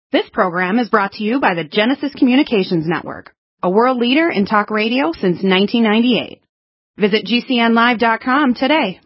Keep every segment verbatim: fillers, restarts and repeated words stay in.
This program is brought to you by the Genesis Communications Network, a world leader in talk radio since nineteen ninety-eight. Visit G C N live dot com today.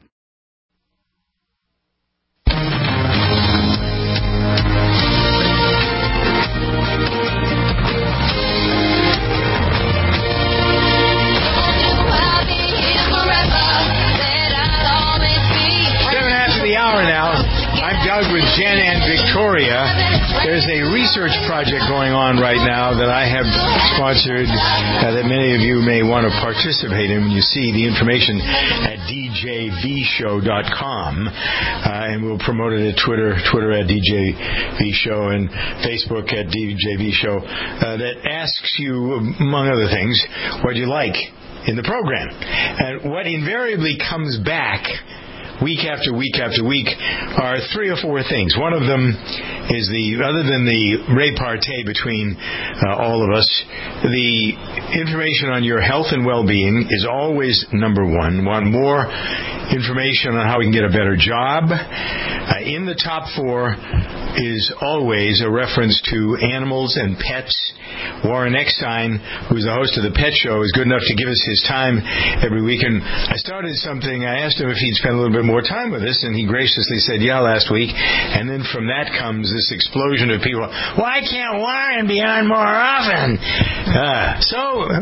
Seven after the hour now. I'm Doug with Jen and Victoria. There's a research project going on right now that I have sponsored uh, that many of you may want to participate in. You see the information at D J V show dot com, uh, and we'll promote it at Twitter, Twitter at D J V Show, and Facebook at D J V Show, uh, that asks you, among other things, what you like in the program. And what invariably comes back week after week after week are three or four things. One of them is the, other than the repartee between uh, all of us, the information on your health and well-being is always number one. Want more information on how we can get a better job? Uh, in the top four is always a reference to animals and pets. Warren Eckstein, who's the host of the Pet Show, is good enough to give us his time every week. And I started something. I asked him if he'd spend a little bit more time with us, and he graciously said, yeah, last week. And then from that comes this explosion of people. Why can't Warren be on more often? Uh, so...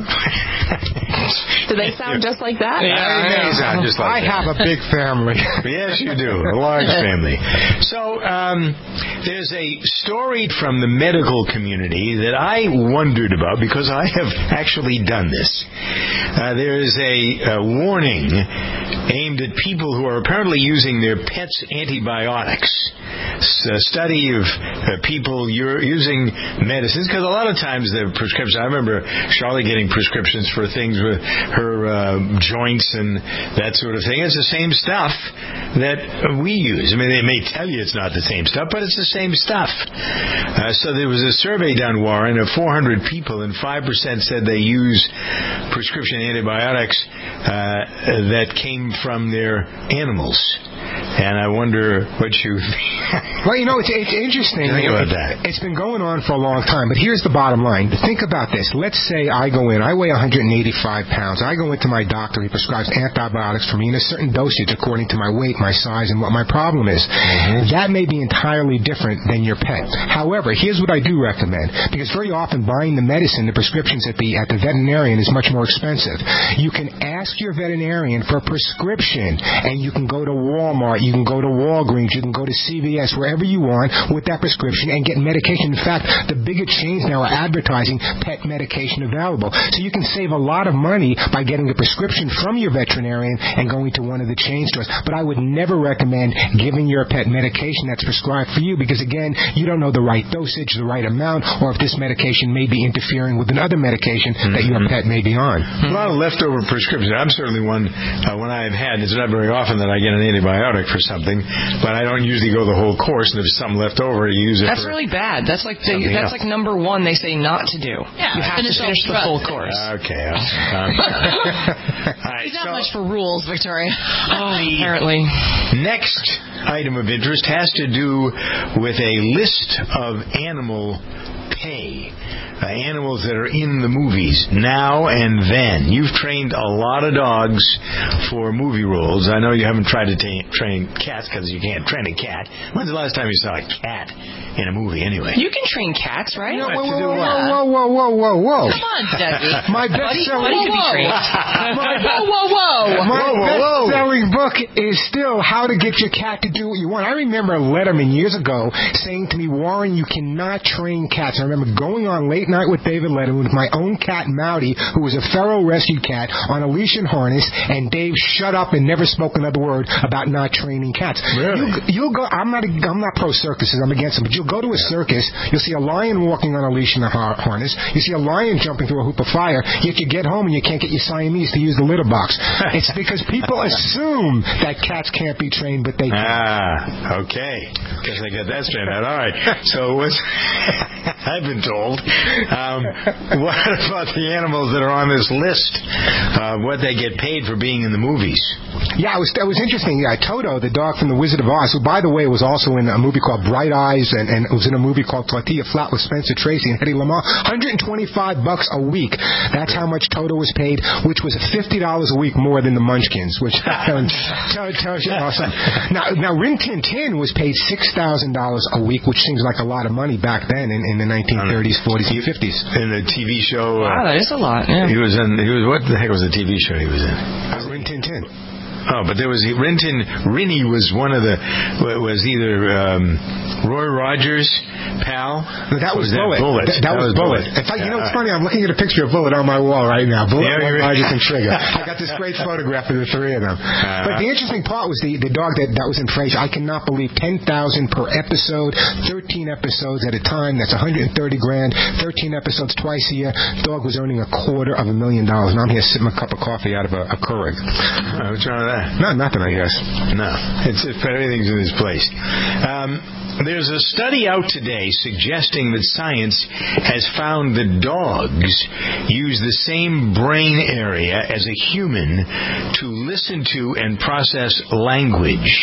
Do they sound just like that? Yeah, they sound just like I that. have a big family. Yes, you do. A large family. So, um, there's a story from the medical community that I wondered about because I have actually done this. Uh, there is a, a warning aimed at people who are apparently using their pets' antibiotics. It's a study of uh, people using medicines, because a lot of times the prescriptions, I remember Charlotte getting prescriptions for things with her uh, joints and that sort of thing. It's the same stuff that we use. I mean, they may tell you it's not the same stuff, but it's the same stuff. Uh, so there was a survey done, Warren, of four hundred people, and five percent said they use prescription antibiotics uh, that came from their animals. And I wonder what you think. Well, you know, it's, it's interesting. Think you know, about it, that. It's been going on for a long time, but here's the bottom line. Think about this. Let's say I go in, I weigh one hundred eighty-five pounds. I go into my doctor, he prescribes antibiotics for me in a certain dosage according to my weight, my size, and what my problem is. Mm-hmm. That may be entirely different than your pet. However, here's what I do recommend, because very often buying the medicine, the prescriptions at the at the veterinarian is much more expensive. You can ask your veterinarian for a prescription, and you can go to Walmart, you can go to Walgreens, you can go to C V S, wherever you want with that prescription and get medication. In fact, the bigger chains now are advertising pet medication available. So you can save a lot of money by getting a prescription from your veterinarian and going to one of the chain stores. But I would never recommend giving your pet medication that's prescribed for you, because, again, you don't know the right dosage, the right amount, or if this medication may be interfering with another medication mm-hmm. that your pet may be on. A lot of leftover prescriptions. I'm certainly one, uh, when I've had, it's not very often that I get an antibiotic for something, but I don't usually go the whole course, and if there's something left over, you use it. That's for really bad. That's like the, that's else. like number one they say not to do. Yeah, you have to finish the full course. Okay. Um, right, There's not so, much for rules, Victoria. Oh, apparently. Next item of interest has to do with a list of animal pay. Uh, animals that are in the movies now and then. You've trained a lot of dogs for movie roles. I know you haven't tried to ta- train cats because you can't train a cat. When's the last time you saw a cat in a movie anyway? You can train cats, right? No, whoa, to whoa, do whoa, what? whoa, whoa, whoa, whoa, whoa. Come on, Dougie. My best selling Buddy could be trained. My, Whoa, whoa, whoa. my Whoa, whoa, whoa. best-selling book is still How to Get Your Cat to Do What You Want. I remember Letterman years ago saying to me, Warren, you cannot train cats. I remember going on Late Night with David Letterman with my own cat, Mowdy, who was a feral rescue cat, on a leash and harness, and Dave shut up and never spoke another word about not training cats. Really? You, you'll go. I'm not. A, I'm not pro circuses. I'm against them. But you'll go to a circus. You'll see a lion walking on a leash and a har- harness. You see a lion jumping through a hoop of fire. Yet you get home and you can't get your Siamese to use the litter box. It's because people assume that cats can't be trained, but they can. Ah, okay. Guess I got that straight out. All right. So what's I've been told. Um, what about the animals that are on this list? Uh, what they get paid for being in the movies? Yeah, it was that was interesting. Yeah, Toto, the dog from The Wizard of Oz, who, by the way, was also in a movie called Bright Eyes, and, and it was in a movie called Tortilla Flat with Spencer Tracy and Hedy Lamarr. one hundred twenty-five bucks a week. That's how much Toto was paid, which was fifty dollars a week more than the Munchkins, which tells, tells you awesome. Now, now Rin Tin Tin was paid six thousand dollars a week, which seems like a lot of money back then in, in the nineteen thirties, forties, and fifties. In the T V show. Wow, uh, that is a lot. Yeah. He was in. He was. What the heck was the T V show he was in? Rin Tin Tin. Oh, but there was Rin Tin. Rinny was one of the. Was either um, Roy Rogers' pal. No, that was, was Bullet. That, Bullet. That, that, that was, was Bullet. Bullet. In fact, you know, it's funny. I'm looking at a picture of Bullet on my wall right now. Bullet, yeah, Roy Rogers, and Trigger. I got this great photograph of the three of them. Uh, but the interesting part was the, the dog that, that was in Frasier. I cannot believe ten thousand per episode, thirteen episodes at a time. That's one hundred thirty grand. thirteen episodes twice a year. Dog was earning a quarter of a million dollars, and I'm here sipping a cup of coffee out of a, a Keurig. Oh, what's wrong with that? No, nothing, I guess. No, it's, it's everything's in its place. Um, There's a study out today suggesting that science has found that dogs use the same brain area as a human to listen to and process language.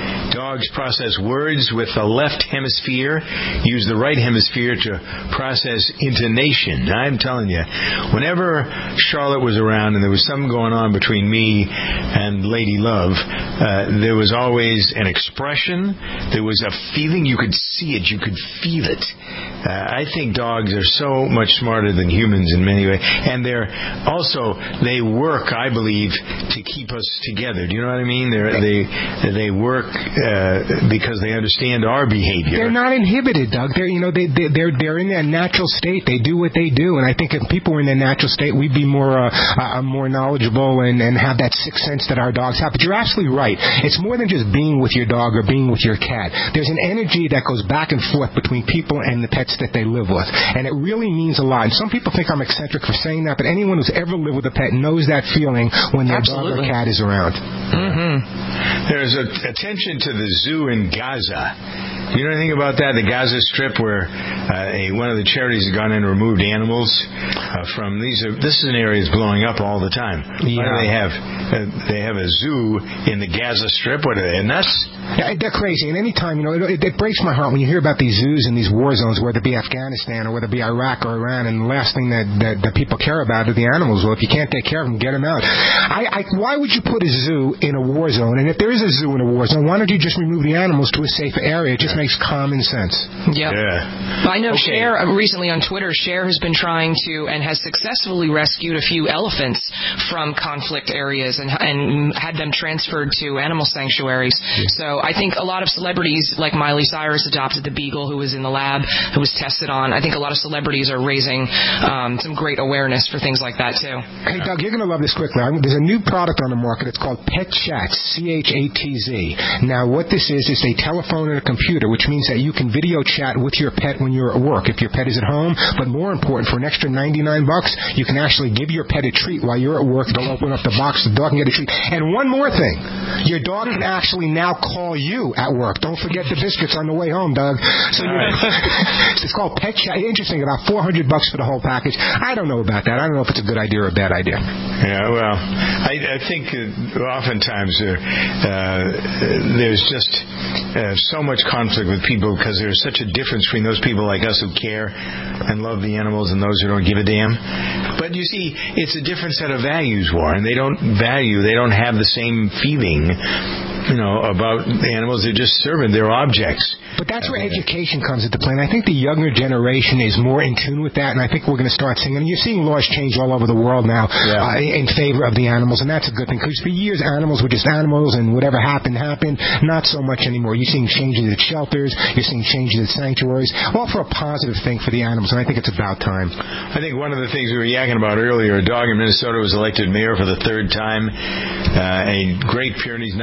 Dogs process words with the left hemisphere, use the right hemisphere to process intonation. I'm telling you, whenever Charlotte was around and there was something going on between me and Lady Love, uh, there was always an expression, there was a feeling. You could see it, you could feel it. Uh, I think dogs are so much smarter than humans in many ways, and they're also they work, I believe, to keep us together. Do you know what I mean? They're, they they work uh, because they understand our behavior. They're not inhibited, Doug. They're you know they they're they're in their natural state. They do what they do, and I think if people were in their natural state, we'd be more uh, uh, more knowledgeable and and have that sixth sense that our dogs have. But you're absolutely right. It's more than just being with your dog or being with your cat. There's an energy that goes back and forth between people and the pets that they live with, and it really means a lot. And some people think I'm eccentric for saying that, but anyone who's ever lived with a pet knows that feeling when their Absolutely. dog or cat is around. Mm-hmm. There's a, attention to the zoo in Gaza. Do you know anything about that? The Gaza Strip, where uh, a, one of the charities has gone in and removed animals uh, from these. Are, this is an area that's blowing up all the time. Yeah. Why do they have? Uh, they have a zoo in the Gaza Strip. What are they? Nuts? Yeah, they're crazy. And any time, you know, it, it breaks my heart when you hear about these zoos and these war zones, whether it be Afghanistan or whether it be Iraq or Iran, and the last thing that, that, that people care about are the animals. Well, if you can't take care of them, get them out. I, I, why would you put a zoo in a war zone? And if there is a zoo in a war zone, why don't you just remove the animals to a safer area? It just yeah. makes common sense. Yep. Yeah. I know okay. Cher, uh, recently on Twitter, Cher has been trying to and has successfully rescued a few elephants from conflict areas and, and had them transferred to animal sanctuaries. Yeah. So I think a lot of celebrities, like Miley Cyrus adopted the beagle who was in the lab, who was tested on. I think a lot of celebrities are raising um, some great awareness for things like that, too. Hey, Doug, you're going to love this quickly. There's a new product on the market. It's called Pet Chat, C H A T Z. Now, what this is, is a telephone and a computer, which means that you can video chat with your pet when you're at work, if your pet is at home. But more important, for an extra ninety-nine bucks, you can actually give your pet a treat while you're at work. They'll open up the box, the dog can get a treat. And one more thing, your dog can actually now call you at work. Don't forget the biscuits on the way home, Doug. So you, it's called Pet Chat. Interesting, about four hundred bucks for the whole package. I don't know about that. I don't know if it's a good idea or a bad idea. Yeah, well, I, I think uh, oftentimes uh, uh, there's just uh, so much conflict with people because there's such a difference between those people like us who care and love the animals and those who don't give a damn. But you see, it's a different set of values, Warren. They don't value, they don't have the same feeling, you know, about the animals. They're just servant. They're objects. But that's where education comes into play, and I think the younger generation is more in tune with that, and I think we're going to start seeing, and you're seeing laws change all over the world now yeah. uh, in favor of the animals, and that's a good thing, because for years animals were just animals, and whatever happened, happened. Not so much anymore. You're seeing changes at shelters, you're seeing changes at sanctuaries, all for a positive thing for the animals, and I think it's about time. I think one of the things we were yakking about earlier, a dog in Minnesota was elected mayor for the third time. Uh, a Great Pyrenees nine-year-old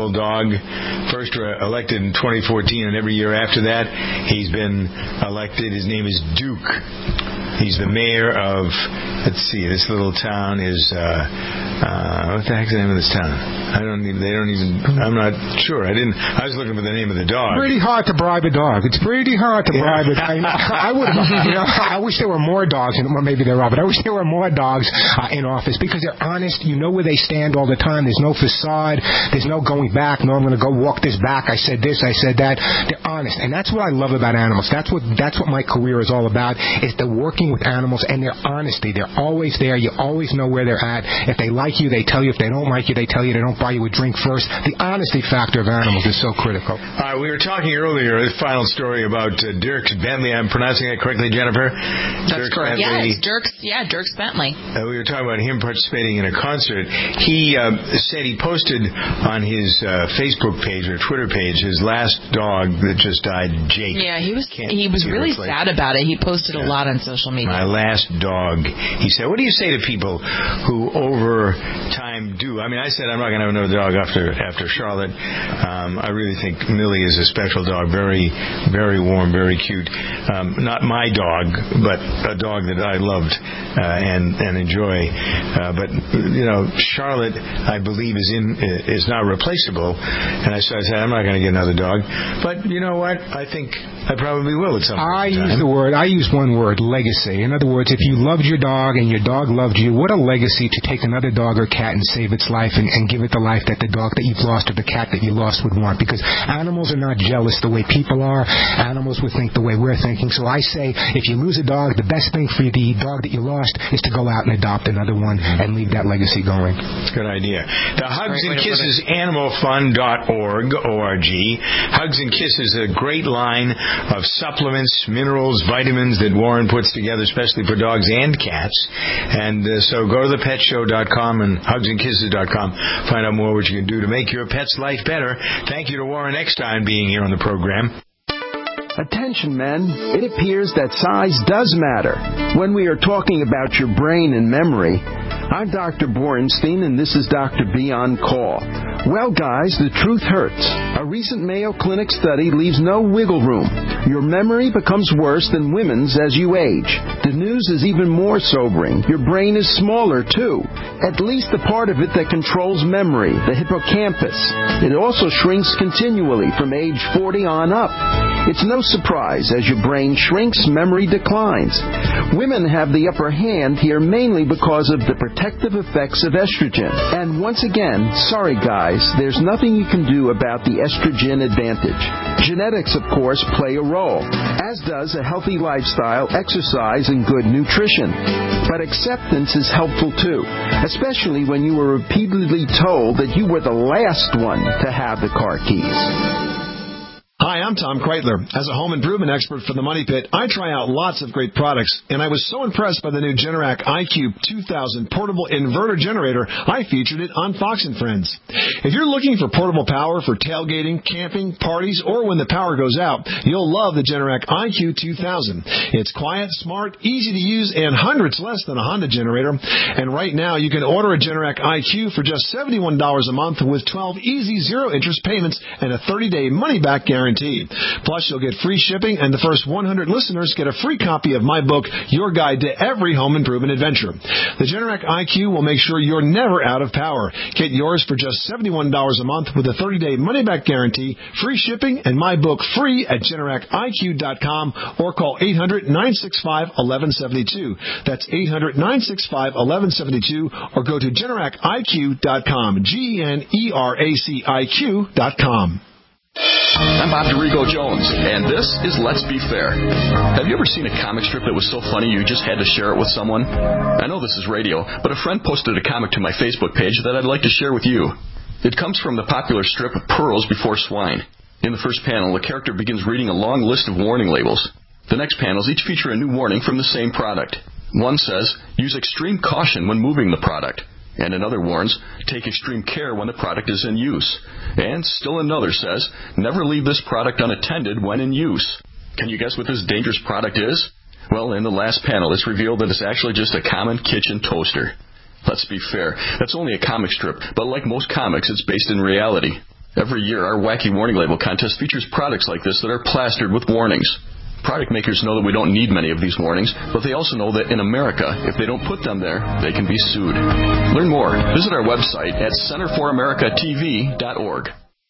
National Dog, first elected in twenty fourteen, and every year after that, he's been elected. His name is Duke. He's the mayor of, let's see, this little town is, uh, uh, what the heck's the name of this town? I don't even, they don't even, I'm not sure. I didn't, I was looking for the name of the dog. Pretty hard to bribe a dog. It's pretty hard to bribe a dog. I would, you know, I wish there were more dogs, and well, maybe there are, but I wish there were more dogs uh, in office because they're honest. You know where they stand all the time. There's no facade. There's no going back. No, I'm going to go walk this back. I said this. I said that. They're honest, and that's what I love about animals. That's what that's what my career is all about. Is the working with animals and their honesty. They're always there. You always know where they're at. If they like you, they tell you. If they don't like you, they tell you. They don't buy you a drink first. The honesty factor of animals is so critical. Uh, we were talking earlier, the final story about uh, Dirk Bentley. I'm pronouncing it correctly, Jennifer? That's Dirk correct. Bentley. Yeah, it's Dirk, yeah, Dirk Bentley. Uh, we were talking about him participating in a concert. He uh, said he posted on his uh, Facebook page or Twitter page his last dog that just died, Jake. Yeah, he was Can't he was really like, sad about it. He posted yeah. a lot on social media. My last dog. He said, what do you say to people who over time do? I mean, I said I'm not going to have another dog after after Charlotte. Um, I really think Millie is a special dog, very, very warm, very cute. Um, not my dog, but a dog that I loved uh, and and enjoy. Uh, but you know, Charlotte, I believe, is in is now replaceable. And I, so I said I'm not going to get another dog. But you know what? I think I probably will at some point. I in time. use the word. I use one word: legacy. In other words, if you loved your dog and your dog loved you, what a legacy to take another dog or cat and save its life and, and give it the life that the dog that you've lost or the cat that you lost would want. Because animals are not jealous the way people are. Animals would think the way we're thinking. So I say, if you lose a dog, the best thing for the dog that you lost is to go out and adopt another one and leave that legacy going. Good idea. The Hugs and Kisses Animal Fund dot org, O R G. Hugs and Kisses is a great line of supplements, minerals, vitamins that Warren puts together, especially for dogs and cats. And uh, so go to the pet show dot com and hugs and kisses dot com. Find out more what you can do to make your pet's life better. Thank you to Warren Eckstein being here on the program. Attention, men. It appears that size does matter when we are talking about your brain and memory. I'm Doctor Borenstein, and this is Doctor B on Call. Well, guys, the truth hurts. A recent Mayo Clinic study leaves no wiggle room. Your memory becomes worse than women's as you age. The news is even more sobering. Your brain is smaller, too. At least the part of it that controls memory, the hippocampus. It also shrinks continually from age forty on up. It's no surprise. As your brain shrinks, memory declines. Women have the upper hand here mainly because of the protective effects of estrogen. And once again, sorry guys, there's nothing you can do about the estrogen advantage. Genetics, of course, play a role, as does a healthy lifestyle, exercise, and good nutrition. But acceptance is helpful too, especially when you were repeatedly told that you were the last one to have the car keys. Hi, I'm Tom Kreitler. As a home improvement expert for the Money Pit, I try out lots of great products, and I was so impressed by the new Generac iCube two thousand portable inverter generator, I featured it on Fox and Friends. If you're looking for portable power for tailgating, camping, parties, or when the power goes out, you'll love the Generac iCube two thousand. It's quiet, smart, easy to use, and hundreds less than a Honda generator. And right now, you can order a Generac iCube for just seventy-one dollars a month with twelve easy zero-interest payments and a thirty-day money-back guarantee. Plus, you'll get free shipping, and the first one hundred listeners get a free copy of my book, Your Guide to Every Home Improvement Adventure. The Generac iCube will make sure you're never out of power. Get yours for just seventy-one dollars a month with a thirty-day money-back guarantee, free shipping, and my book free at Generac I Q dot com or call eight hundred, nine six five, one one seven two. That's eight hundred, nine six five, one one seven two or go to Generac I Q dot com, G E N E R A C I Q dot com. I'm Bob DeRigo Jones, and this is Let's Be Fair. Have you ever seen a comic strip that was so funny you just had to share it with someone? I know this is radio, but a friend posted a comic to my Facebook page that I'd like to share with you. It comes from the popular strip Pearls Before Swine. In the first panel, the character begins reading a long list of warning labels. The next panels each feature a new warning from the same product. One says, use extreme caution when moving the product. And another warns, take extreme care when the product is in use. And still another says, never leave this product unattended when in use. Can you guess what this dangerous product is? Well, in the last panel, it's revealed that it's actually just a common kitchen toaster. Let's be fair, that's only a comic strip, but like most comics, it's based in reality. Every year, our Wacky Warning Label contest features products like this that are plastered with warnings. Product makers know that we don't need many of these warnings, but they also know that in America, if they don't put them there, they can be sued. Learn more. Visit our website at center for america t v dot org.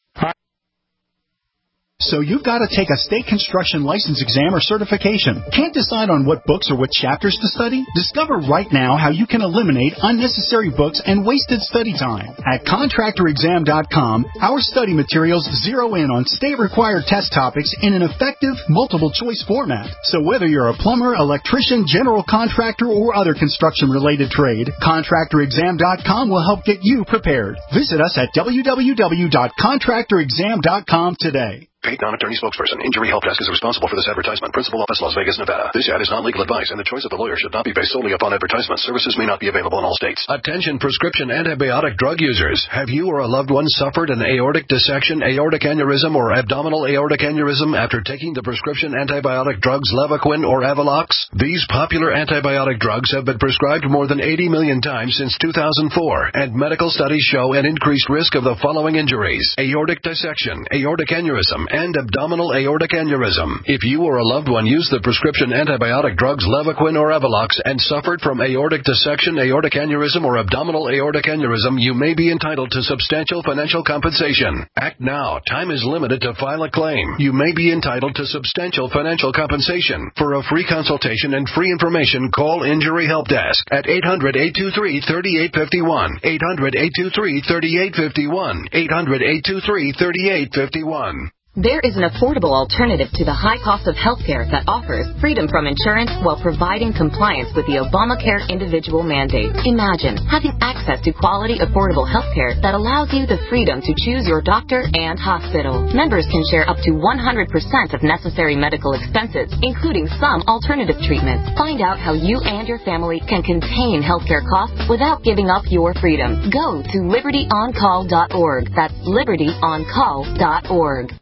So you've got to take a state construction license exam or certification. Can't decide on what books or what chapters to study? Discover right now how you can eliminate unnecessary books and wasted study time. At contractor exam dot com, our study materials zero in on state-required test topics in an effective, multiple-choice format. So whether you're a plumber, electrician, general contractor, or other construction-related trade, contractor exam dot com will help get you prepared. Visit us at w w w dot contractor exam dot com today. Paid non-attorney spokesperson. Injury Help Desk is responsible for this advertisement. Principal office, Las Vegas, Nevada. This ad is not legal advice, and the choice of the lawyer should not be based solely upon advertisement. Services may not be available in all states. Attention prescription antibiotic drug users. Have you or a loved one suffered an aortic dissection, aortic aneurysm, or abdominal aortic aneurysm after taking the prescription antibiotic drugs Levaquin or Avelox? These popular antibiotic drugs have been prescribed more than eighty million times since two thousand four, and medical studies show an increased risk of the following injuries: aortic dissection, aortic aneurysm, and abdominal aortic aneurysm. If you or a loved one used the prescription antibiotic drugs Levaquin or Avelox and suffered from aortic dissection, aortic aneurysm, or abdominal aortic aneurysm, you may be entitled to substantial financial compensation. Act now. Time is limited to file a claim. You may be entitled to substantial financial compensation. For a free consultation and free information, call Injury Help Desk at eight hundred, eight two three, three eight five one, eight hundred, eight two three, three eight five one, eight hundred, eight two three, three eight five one. There is an affordable alternative to the high cost of health care that offers freedom from insurance while providing compliance with the Obamacare individual mandate. Imagine having access to quality, affordable health care that allows you the freedom to choose your doctor and hospital. Members can share up to one hundred percent of necessary medical expenses, including some alternative treatments. Find out how you and your family can contain healthcare costs without giving up your freedom. Go to liberty on call dot org. That's liberty on call dot org.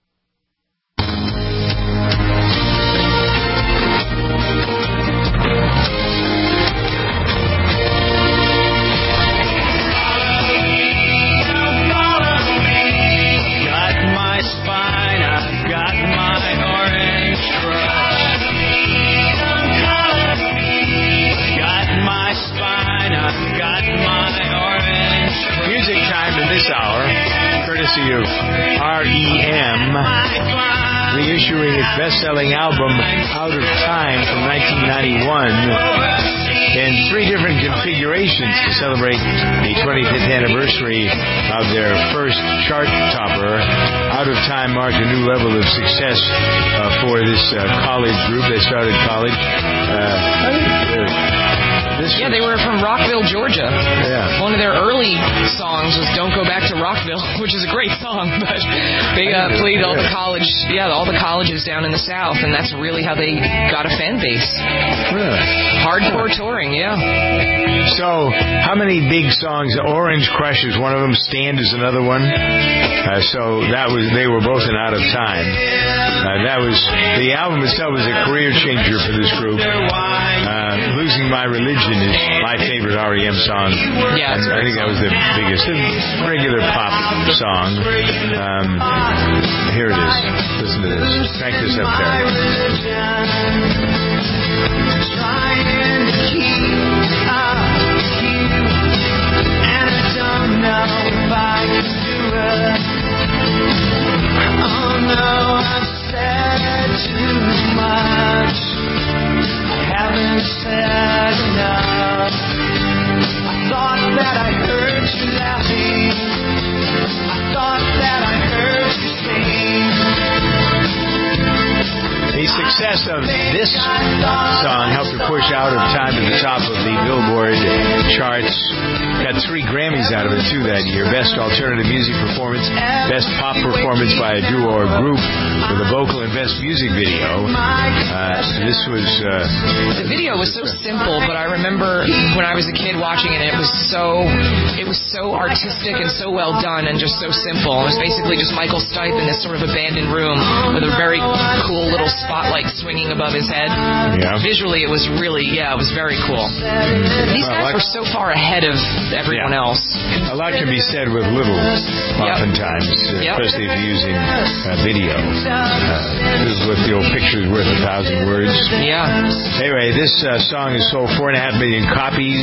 Music time in this hour, courtesy of R E M, reissuing its best-selling album Out of Time from nineteen ninety-one in three different configurations to celebrate the twenty-fifth anniversary of their first chart topper. Out of Time marked a new level of success uh, for this uh, college group. They started college. Uh, This yeah, they were from Rockville, Georgia. Yeah. One of their early songs was Don't Go Back to Rockville, which is a great song, but they uh, played all the college, yeah, all the colleges down in the South, and that's really how they got a fan base. Really? Hardcore touring, yeah. So, how many big songs? Orange Crush is one of them, Stand is another one. Uh, so, that was, they were both in Out of Time. Uh, that was, the album itself was a career changer for this group. Uh, Losing My Religion is my favorite R E M song. Yeah, and I think that was the biggest regular pop song. Um, here it is. Listen to this. Crank this up there. Trying to keep up with you, and I don't know if I can do it. Oh no, I've said too much. Haven't said enough. I thought that I heard you laughing. I thought that I heard you sing. The success of this song helped her push Out of Time to the top of the Billboard charts. Got three Grammys out of it, too, that year. Best Alternative Music Performance, Best Pop Performance by a Duo or Group with a Vocal, and Best Music Video. Uh, this was... Uh, the video was so simple, but I remember when I was a kid watching it, it was so it was so artistic and so well done and just so simple. It was basically just Michael Stipe in this sort of abandoned room with a very cool little spotlight swinging above his head. Yeah. Visually, it was really, yeah, it was very cool. These Well, guys like- were so far ahead of everyone Yeah. else. A lot can be said with little, oftentimes, Yep. especially if you're using uh, video. Uh, this is what the old picture is worth a thousand words. Yeah. Anyway, this uh, song has sold four and a half million copies.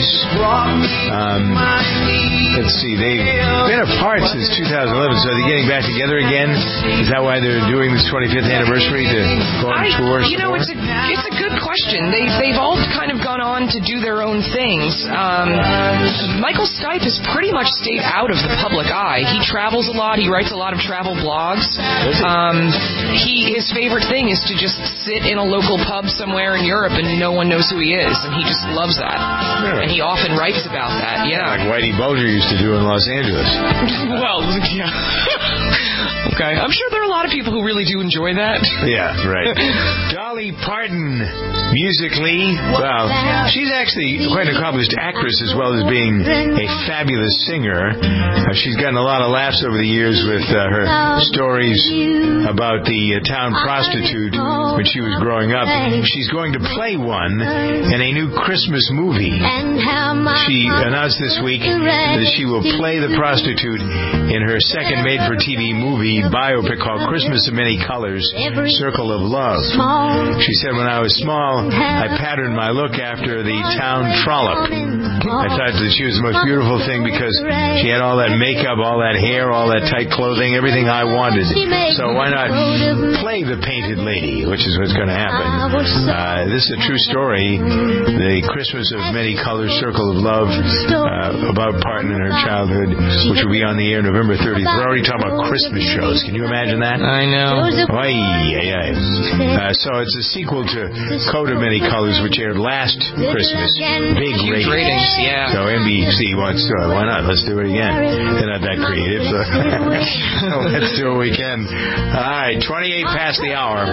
Um, let's see, they've been apart since two thousand eleven, so they're getting back together again. Is that why they're doing this twenty-fifth anniversary to go on I, tour? you know, it's a it's a good question. They they've all kind of gone on to do their own things. Um, Michael Stipe has pretty much stayed out of the public eye. He travels a lot. He writes a lot of travel blogs. Um, he his favorite thing is to just sit in a local pub somewhere in Europe and no one knows who he is, and he just loves that. Yeah. And he often writes about that. Yeah. Like Whitey Bulger used to do in Los Angeles. Well, yeah. Okay. I'm sure there are a lot of people who really do enjoy that. Yeah, right. Dolly Parton, musically, well, she's actually quite an accomplished actress as well as being a fabulous singer. Uh, she's gotten a lot of laughs over the years with uh, her stories about the uh, town prostitute when she was growing up. She's going to play one in a new Christmas movie. She announced this week that she will play the prostitute in her second made-for-T V movie biopic called Christmas of Many Colors, Circle of Love. She said, when I was small, I patterned my look after the town trollop. I thought that she was the most beautiful thing because she had all that makeup, all that hair, all that tight clothing, everything I wanted. So why not play the painted lady, which is what's going to happen. Uh, this is a true story. The Christmas of Many Colors, Circle of Love, uh, about Parton and her childhood, which will be on the air November thirtieth. We're already talking about Christmas shows. Can you imagine that? I know. Oy, oy, oy. Uh, so it's a sequel to Coat of Many Colors, which aired last Christmas. Big Huge ratings. ratings, yeah. So N B C wants to. Why not? Let's do it again. They're not that creative. So let's do what we can. All right, twenty-eight past the hour.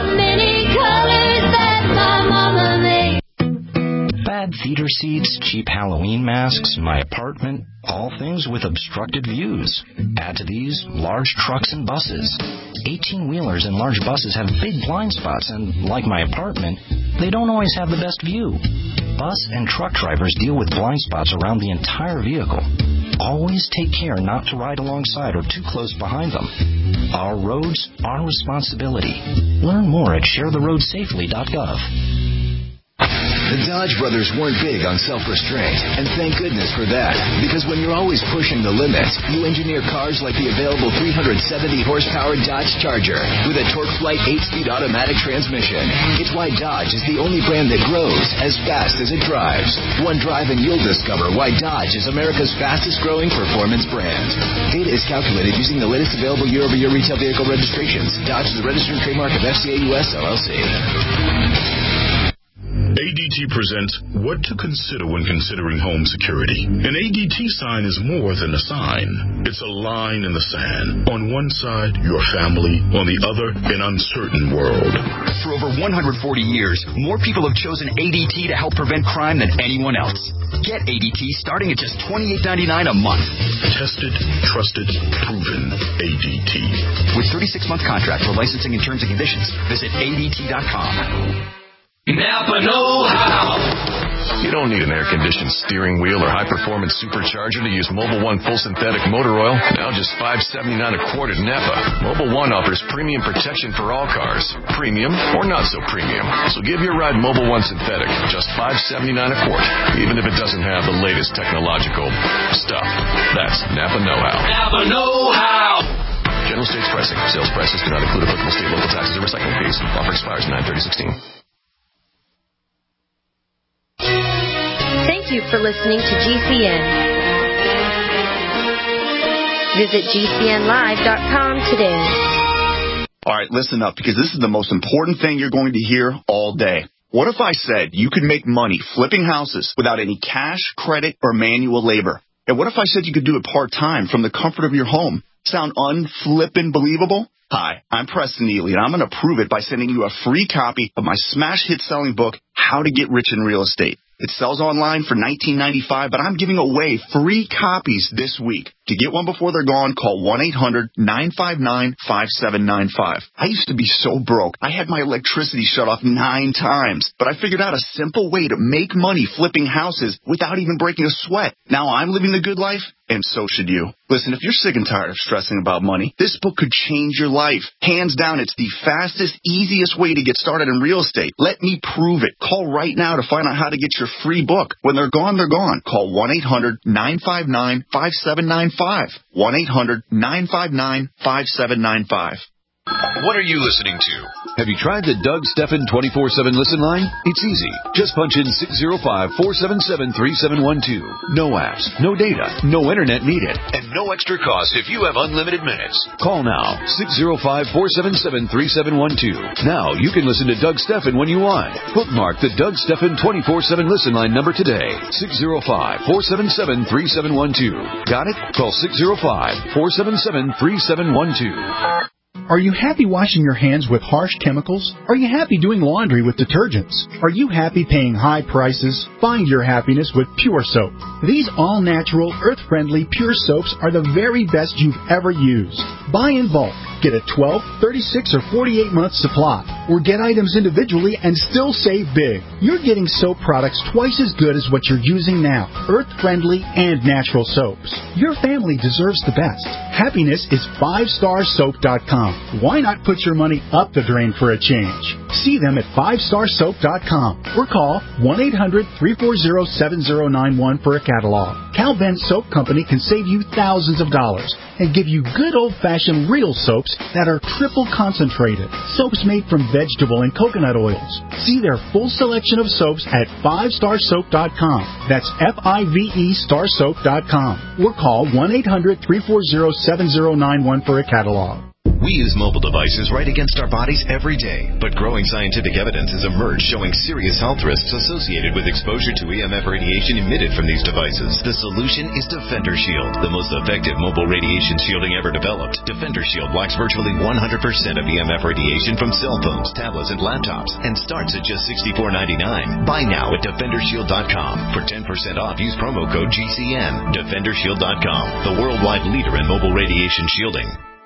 Bad theater seats, cheap Halloween masks, my apartment, all things with obstructed views. Add to these, large trucks and buses. eighteen-wheelers and large buses have big blind spots, and like my apartment, they don't always have the best view. Bus and truck drivers deal with blind spots around the entire vehicle. Always take care not to ride alongside or too close behind them. Our roads, our responsibility. Learn more at share the road safely dot gov. The Dodge brothers weren't big on self-restraint, and thank goodness for that, because when you're always pushing the limits, you engineer cars like the available three hundred seventy horsepower Dodge Charger with a TorqueFlite eight-speed automatic transmission. It's why Dodge is the only brand that grows as fast as it drives. One drive and you'll discover why Dodge is America's fastest-growing performance brand. Data is calculated using the latest available year-over-year retail vehicle registrations. Dodge is a registered trademark of F C A U S L L C. A D T presents What to Consider When Considering Home Security. An A D T sign is more than a sign. It's a line in the sand. On one side, your family. On the other, an uncertain world. For over one hundred forty years, more people have chosen A D T to help prevent crime than anyone else. Get A D T starting at just twenty-eight ninety-nine a month. Tested, trusted, proven A D T. With thirty-six month contract for licensing and terms and conditions, visit A D T dot com. Napa know-how. You don't need an air-conditioned steering wheel or high-performance supercharger to use Mobil one full synthetic motor oil. Now just five seventy-nine a quart at Napa. Mobil one offers premium protection for all cars, premium or not so premium. So give your ride Mobil one synthetic, just five seventy-nine a quart, even if it doesn't have the latest technological stuff. That's Napa know-how. Napa know-how. General States pricing. Sales prices do not include applicable state, local taxes, or recycling fees. Offer expires nine thirty sixteen. Thank you for listening to G C N. Visit G C N live dot com today. All right, listen up, because this is the most important thing you're going to hear all day. What if I said you could make money flipping houses without any cash, credit, or manual labor? And what if I said you could do it part-time from the comfort of your home? Sound unflippin' believable? Hi, I'm Preston Neely, and I'm going to prove it by sending you a free copy of my smash hit selling book, How to Get Rich in Real Estate. It sells online for nineteen ninety-five dollars, but I'm giving away free copies this week. To get one before they're gone, call one eight hundred nine five nine five seven nine five. I used to be so broke. I had my electricity shut off nine times, but I figured out a simple way to make money flipping houses without even breaking a sweat. Now I'm living the good life, and so should you. Listen, if you're sick and tired of stressing about money, this book could change your life. Hands down, it's the fastest, easiest way to get started in real estate. Let me prove it. Call right now to find out how to get your free book. When they're gone, they're gone. Call one eight hundred nine five nine five seven nine five. one eight hundred nine five nine five seven nine five. What are you listening to? Have you tried the Doug Stephan twenty-four seven listen line? It's easy. Just punch in six zero five, four seven seven, three seven one two. No apps, no data, no internet needed, and no extra cost if you have unlimited minutes. Call now, six zero five, four seven seven, three seven one two. Now you can listen to Doug Stephan when you want. Bookmark the Doug Stephan twenty-four seven listen line number today, six zero five, four seven seven, three seven one two. Got it? Call six zero five, four seven seven, three seven one two. Are you happy washing your hands with harsh chemicals? Are you happy doing laundry with detergents? Are you happy paying high prices? Find your happiness with Pure Soap. These all-natural, earth-friendly Pure Soaps are the very best you've ever used. Buy in bulk. Get a twelve, thirty-six, or forty-eight month supply. Or get items individually and still save big. You're getting soap products twice as good as what you're using now. Earth-friendly and natural soaps. Your family deserves the best. Happiness is five star soap dot com. Why not put your money up the drain for a change? See them at five star soap dot com or call one eight hundred, three four zero, seven zero nine one for a catalog. Cal Ben Soap Company can save you thousands of dollars and give you good old-fashioned real soaps that are triple concentrated. Soaps made from vegetable and coconut oils. See their full selection of soaps at five star soap dot com. That's F I V E star soap dot com. Or call one eight hundred, three four zero, seven zero nine one for a catalog. We use mobile devices right against our bodies every day, but growing scientific evidence has emerged showing serious health risks associated with exposure to E M F radiation emitted from these devices. The solution is Defender Shield, the most effective mobile radiation shielding ever developed. Defender Shield blocks virtually one hundred percent of E M F radiation from cell phones, tablets, and laptops, and starts at just sixty-four ninety-nine. Buy now at defender shield dot com. For ten percent off, use promo code G C N. defender shield dot com, the worldwide leader in mobile radiation shielding.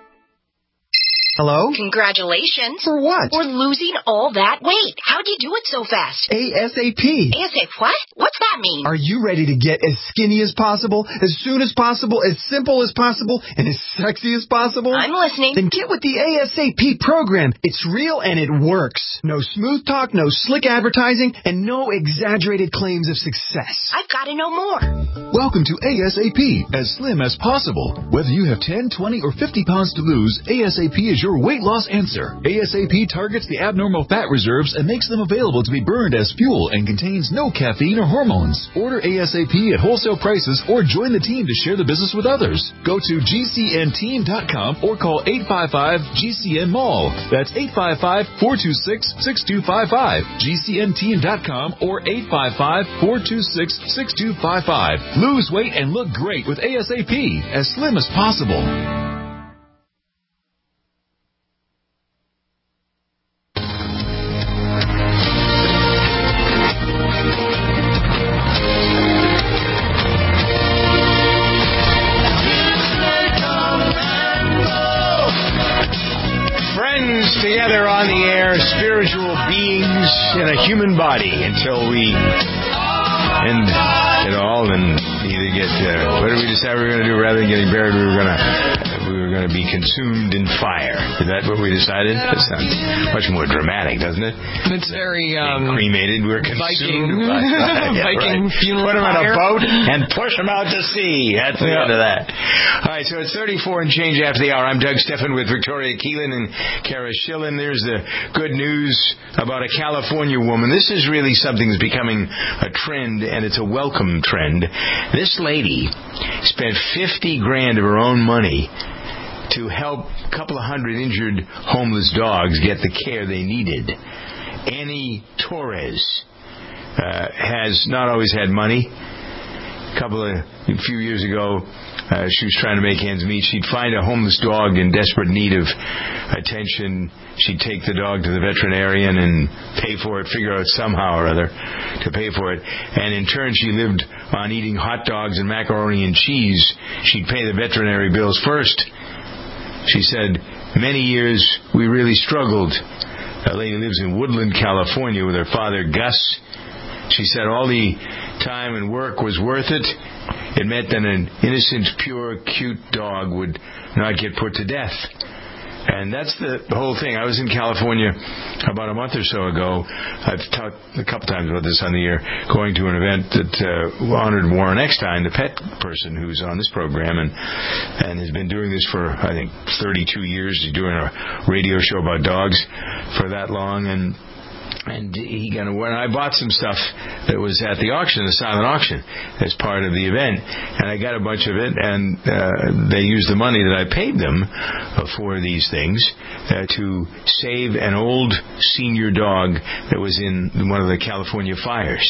Hello? Congratulations. For what? For losing all that weight. How'd you do it so fast? ASAP. ASAP what? What's that mean? Are you ready to get as skinny as possible, as soon as possible, as simple as possible, and as sexy as possible? I'm listening. Then get with the ASAP program. It's real and it works. No smooth talk, no slick advertising, and no exaggerated claims of success. I've got to know more. Welcome to ASAP, as slim as possible. Whether you have ten, twenty, or fifty pounds to lose, ASAP is your weight loss answer. ASAP targets the abnormal fat reserves and makes them available to be burned as fuel and contains no caffeine or hormones. Order ASAP at wholesale prices or join the team to share the business with others. Go to G C N team dot com or call eight five five G C N mall. That's eight five five, four two six, six two five five. G C N team dot com or eight five five, four two six, six two five five. Lose weight and look great with ASAP, as slim as possible. Together on the air, spiritual beings in a human body until we end it all and either get uh, what did we decide we were going to do? Rather than getting buried, we were going to we were going to be consumed in fire. Is that what we decided? That sounds much more dramatic, doesn't it? It's very um, cremated. We're consumed. Viking, by, yeah, Viking right. funeral. Put them fire. in a boat and push them out to sea. That's the yeah. end of that. All right, so it's thirty-four and change after the hour. I'm Doug Stephan with Victoria Keelan and Kara Schillen. There's the good news about a California woman. This is really something that's becoming a trend, and it's a welcome trend. This lady spent fifty grand of her own money to help a couple of hundred injured homeless dogs get the care they needed. Annie Torres uh, has not always had money. a couple of a few years ago, uh, she was trying to make ends meet. She'd find a homeless dog in desperate need of attention. She'd take the dog to the veterinarian and pay for it, figure out somehow or other to pay for it. And in turn, she lived on eating hot dogs and macaroni and cheese. She'd pay the veterinary bills first. She said, many years we really struggled. A lady lives in Woodland, California with her father, Gus. She said all the time and work was worth it. It meant that an innocent, pure, cute dog would not get put to death. And that's the whole thing. I was in California about a month or so ago. I've talked a couple times about this on the air, going to an event that uh, honored Warren Eckstein, the pet person who's on this program, and and has been doing this for, I think, thirty-two years. He's doing a radio show about dogs for that long, and And he kind of, when I bought some stuff that was at the auction, the silent auction, as part of the event, and I got a bunch of it, and uh, they used the money that I paid them uh, for these things uh, to save an old senior dog that was in one of the California fires.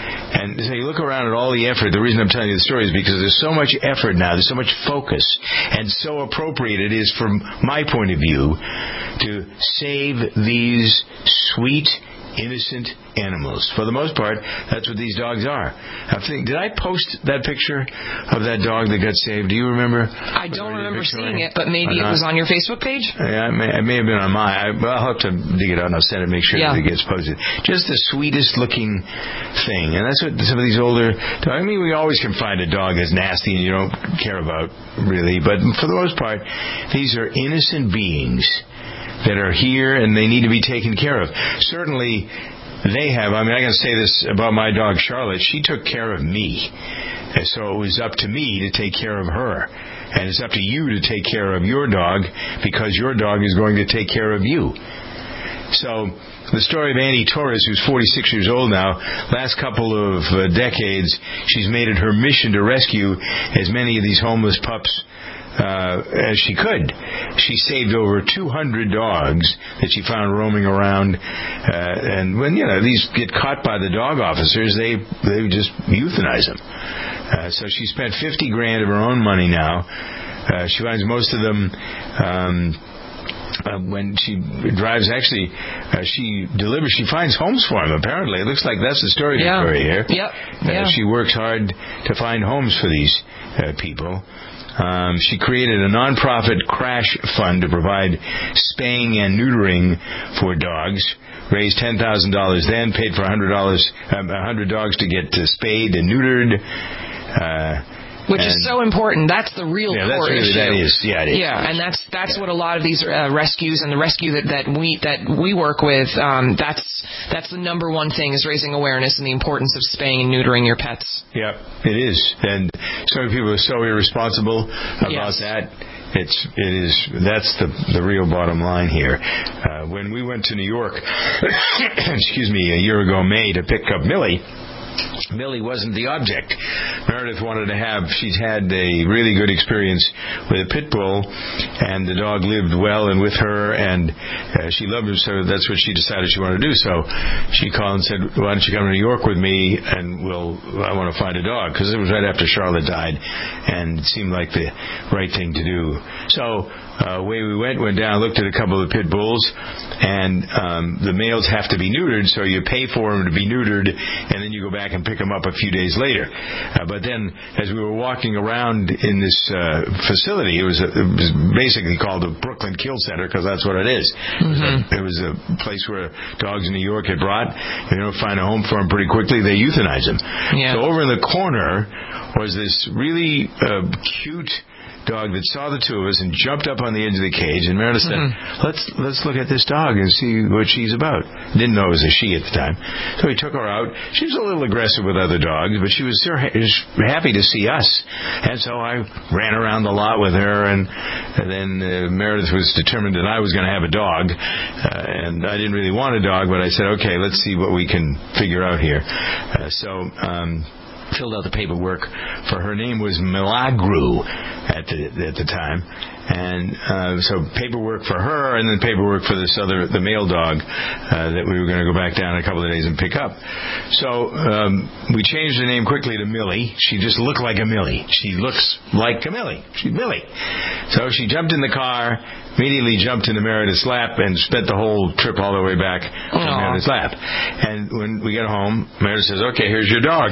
And so you look around at all the effort. The reason I'm telling you the story is because there's so much effort now, there's so much focus, and so appropriate it is from my point of view to save these sweet, innocent animals. For the most part, that's what these dogs are. I think, did I post that picture of that dog that got saved? Do you remember? I don't remember seeing it, but maybe it was on your Facebook page? Yeah, it may, it may have been on mine. I, well, I'll have to dig it out and I'll send it, make sure yeah. that it gets posted. Just the sweetest looking thing. And that's what some of these older, I mean, we always can find a dog that's nasty and you don't care about, really. But for the most part, these are innocent beings that are here and they need to be taken care of. Certainly, they have. I mean, I can say this about my dog, Charlotte. She took care of me. And so it was up to me to take care of her. And it's up to you to take care of your dog because your dog is going to take care of you. So the story of Annie Torres, who's forty-six years old now, last couple of uh, decades, she's made it her mission to rescue as many of these homeless pups Uh, as she could. She saved over two hundred dogs that she found roaming around. Uh, and when, you know, these get caught by the dog officers, they they just euthanize them. Uh, so she spent fifty grand of her own money now. Uh, she finds most of them um, uh, when she drives, actually, uh, she delivers, she finds homes for them, apparently. It looks like that's the story, yeah. Victoria, here. Yep. Uh, yeah. She works hard to find homes for these uh, people. Um, she created a non-profit crash fund to provide spaying and neutering for dogs. Raised ten thousand dollars then, paid for one hundred dollars, um, one hundred dogs to get uh, spayed and neutered. Uh, Which and, is so important. That's the real yeah, core that's really, issue. That is, yeah, it is. Yeah, and that's that's yeah. what a lot of these uh, rescues and the rescue that, that we that we work with. Um, that's that's the number one thing is raising awareness and the importance of spaying and neutering your pets. Yeah, it is, and so many people are so irresponsible about yes. that. It's it is that's the the real bottom line here. Uh, when we went to New York, excuse me, a year ago, May, to pick up Millie. Millie wasn't the object. Meredith wanted to have, she's had a really good experience with a pit bull, and the dog lived well and with her, and uh, she loved him, so that's what she decided she wanted to do. So she called and said, why don't you come to New York with me, and we'll, I want to find a dog, because it was right after Charlotte died, and it seemed like the right thing to do. So uh, away we went, went down, looked at a couple of pit bulls, and um, the males have to be neutered, so you pay for them to be neutered, and then you go back and pick them up a few days later. Uh, but then, as we were walking around in this uh, facility, it was, a, it was basically called the Brooklyn Kill Center, because that's what it is. Mm-hmm. It, was a, it was a place where dogs in New York had brought. If they don't find a home for them pretty quickly, they euthanize them. Yeah. So over in the corner was this really uh, cute dog that saw the two of us and jumped up on the edge of the cage, and Meredith said, mm-hmm. let's let's look at this dog and see what she's about. Didn't know it was a she at the time. So we took her out. She was a little aggressive with other dogs, but she was so ha- happy to see us. And so I ran around the lot with her, and, and then uh, Meredith was determined that I was going to have a dog. Uh, and I didn't really want a dog, but I said, okay, let's see what we can figure out here. Uh, so... Um, filled out the paperwork for her name was Milagro at the at the time. And uh, so paperwork for her, and then paperwork for this other, the male dog, uh, that we were going to go back down in a couple of days and pick up. So um, we changed the name quickly to Millie. She just looked like a Millie. She looks like a Millie. She's Millie. So she jumped in the car, immediately jumped into Meredith's lap, and spent the whole trip all the way back to Meredith's lap. And when we get home, Meredith says, "Okay, here's your dog."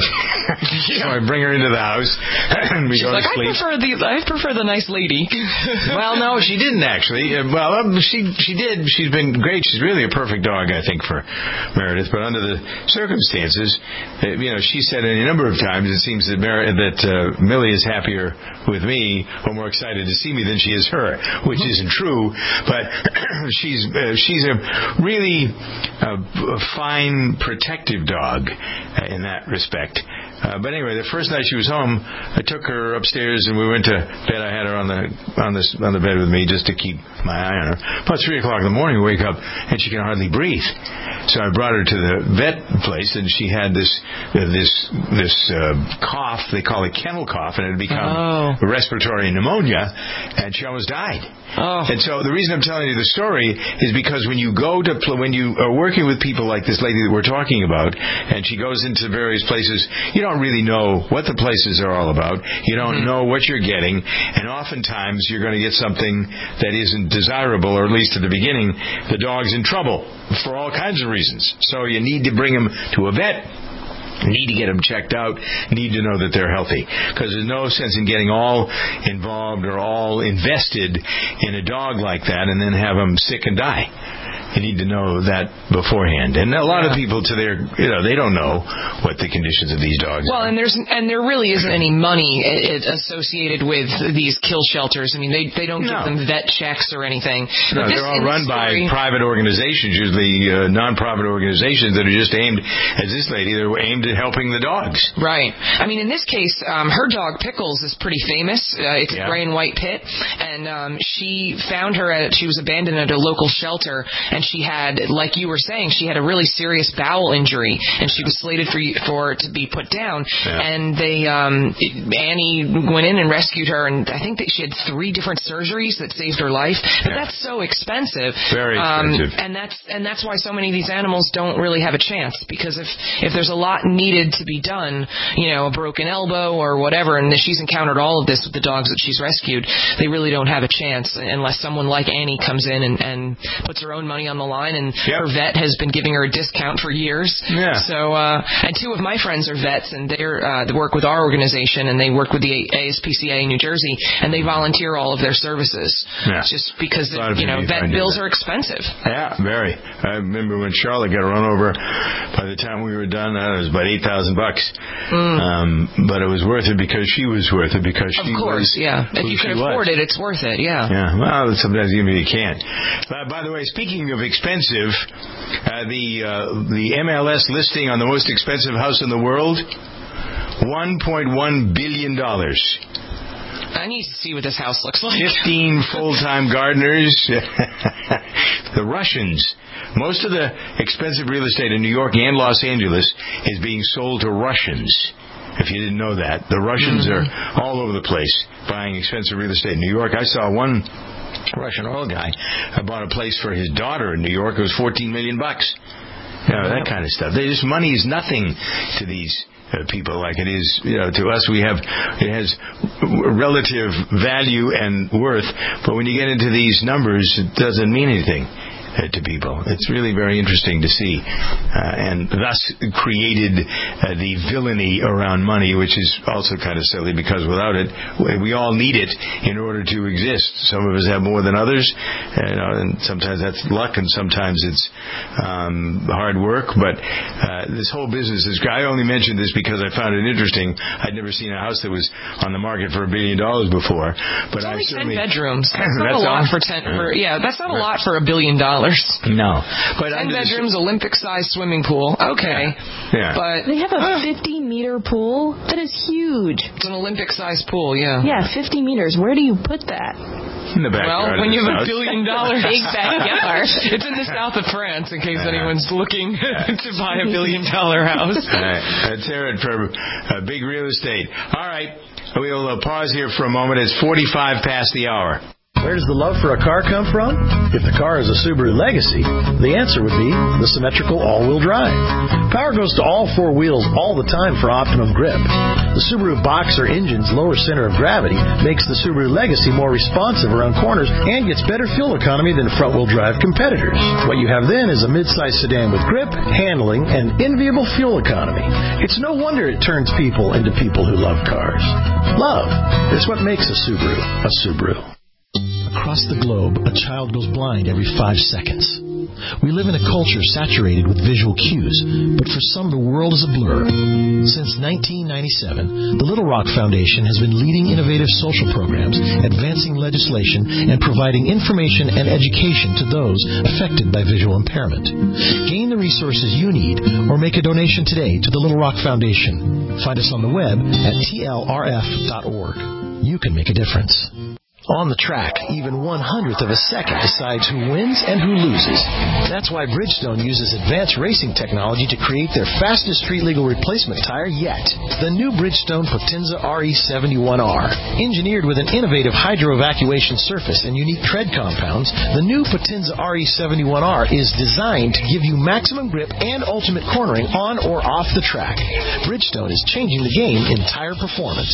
So I bring her into the house, and we She's go like, to sleep. I prefer the I prefer the nice lady. Well, no, she didn't actually. Uh, well, um, she she did. She's been great. She's really a perfect dog, I think, for Meredith. But under the circumstances, uh, you know, she said any number of times it seems that Mer- that uh, Millie is happier with me or more excited to see me than she is her, which isn't true. But she's uh, she's a really uh, a fine protective dog uh, in that respect. Uh, but anyway, the first night she was home, I took her upstairs and we went to bed. I had her on the on the on the bed with me just to keep my eye on her. About three o'clock in the morning, we wake up and she can hardly breathe. So I brought her to the vet place, and she had this uh, this this uh, cough. They call it kennel cough, and it had become oh. respiratory pneumonia, and she almost died. Oh. And so the reason I'm telling you the story is because when you go to pl- when you are working with people like this lady that we're talking about, and she goes into various places, you don't really know what the places are all about. You don't mm-hmm. know what you're getting, and oftentimes you're going to get something that isn't desirable, or at least at the beginning, the dog's in trouble for all kinds of reasons. So you need to bring him to a vet. Need to get them checked out, need to know that they're healthy. Because there's no sense in getting all involved or all invested in a dog like that and then have them sick and die. You need to know that beforehand. And a lot yeah. of people, to their, you know, they don't know what the conditions of these dogs well, are. Well, and there's and there really isn't any money associated with these kill shelters. I mean, they they don't no. give them vet checks or anything. No, this, they're all run story, by private organizations, usually uh, non-profit organizations that are just aimed, as this lady, they're aimed at helping the dogs. Right. I mean, in this case, um, her dog Pickles is pretty famous. Uh, it's yeah. a gray and white pit, and um, she found her at she was abandoned at a local shelter, and she had, like you were saying, she had a really serious bowel injury, and she was slated for for it to be put down. Yeah. And they um, Annie went in and rescued her, and I think that she had three different surgeries that saved her life. But yeah. that's so expensive. Very expensive. Um, and that's and that's why so many of these animals don't really have a chance, because if if there's a lot needed to be done, you know, a broken elbow or whatever, and she's encountered all of this with the dogs that she's rescued, they really don't have a chance unless someone like Annie comes in and, and puts her own money on the line, and yep. her vet has been giving her a discount for years. Yeah. So, uh, and two of my friends are vets, and they're, uh, they work with our organization, and they work with the A S P C A in New Jersey, and they volunteer all of their services. Yeah. Just because, the, you know, you vet bills that. are expensive. Yeah, very. I remember when Charlotte got run over, by the time we were done, uh, it was about eight thousand bucks. Mm. Um, but it was worth it because she was worth it, because she Of course, was yeah. If you can afford was. it, it's worth it, yeah. Yeah, well, sometimes even you can't. But, by the way, speaking of expensive, uh, the uh, the M L S listing on the most expensive house in the world, one point one billion dollars. I need to see what this house looks like. Fifteen full-time gardeners. The Russians. Most of the expensive real estate in New York and Los Angeles is being sold to Russians. If you didn't know that, the Russians mm-hmm. are all over the place buying expensive real estate in New York. I saw one Russian oil guy bought a place for his daughter in New York. It was fourteen million bucks. You know, that kind of stuff. They just, money is nothing to these uh, people like it is, you know, to us. We have, it has relative value and worth, but when you get into these numbers, it doesn't mean anything to people. It's really very interesting to see, uh, and thus created uh, the villainy around money, which is also kind of silly, because without it, we all need it in order to exist. Some of us have more than others, you know, and sometimes that's luck, and sometimes it's um, hard work. But uh, this whole business is. I only mentioned this because I found it interesting. I'd never seen a house that was on the market for a billion dollars before. But it's I only ten bedrooms. That's not that's a lot all? for ten. For, yeah, that's not a lot for a billion dollars. No, but ten bedrooms, Olympic-sized swimming pool. Okay, yeah. but they have a fifty-meter pool? That is huge. It's an Olympic-sized pool, yeah. Yeah, fifty meters. Where do you put that? In the backyard. Well, when you have house. a billion dollars. Big backyard. It's in the south of France, in case anyone's looking to buy a billion-dollar house. All right. Let's hear it for uh, big real estate. All right. We'll uh, pause here for a moment. It's forty-five past the hour. Where does the love for a car come from? If the car is a Subaru Legacy, the answer would be the symmetrical all-wheel drive. Power goes to all four wheels all the time for optimum grip. The Subaru Boxer engine's lower center of gravity makes the Subaru Legacy more responsive around corners and gets better fuel economy than front-wheel drive competitors. What you have then is a mid-size sedan with grip, handling, and enviable fuel economy. It's no wonder it turns people into people who love cars. Love is what makes a Subaru a Subaru. Across the globe, a child goes blind every five seconds. We live in a culture saturated with visual cues, but for some, the world is a blur. Since nineteen ninety-seven, the Little Rock Foundation has been leading innovative social programs, advancing legislation, and providing information and education to those affected by visual impairment. Gain the resources you need or make a donation today to the Little Rock Foundation. Find us on the web at T L R F dot org. You can make a difference. On the track, even one hundredth of a second decides who wins and who loses. That's why Bridgestone uses advanced racing technology to create their fastest street-legal replacement tire yet. The new Bridgestone Potenza R E seventy-one R. Engineered with an innovative hydro-evacuation surface and unique tread compounds, the new Potenza R E seventy-one R is designed to give you maximum grip and ultimate cornering on or off the track. Bridgestone is changing the game in tire performance.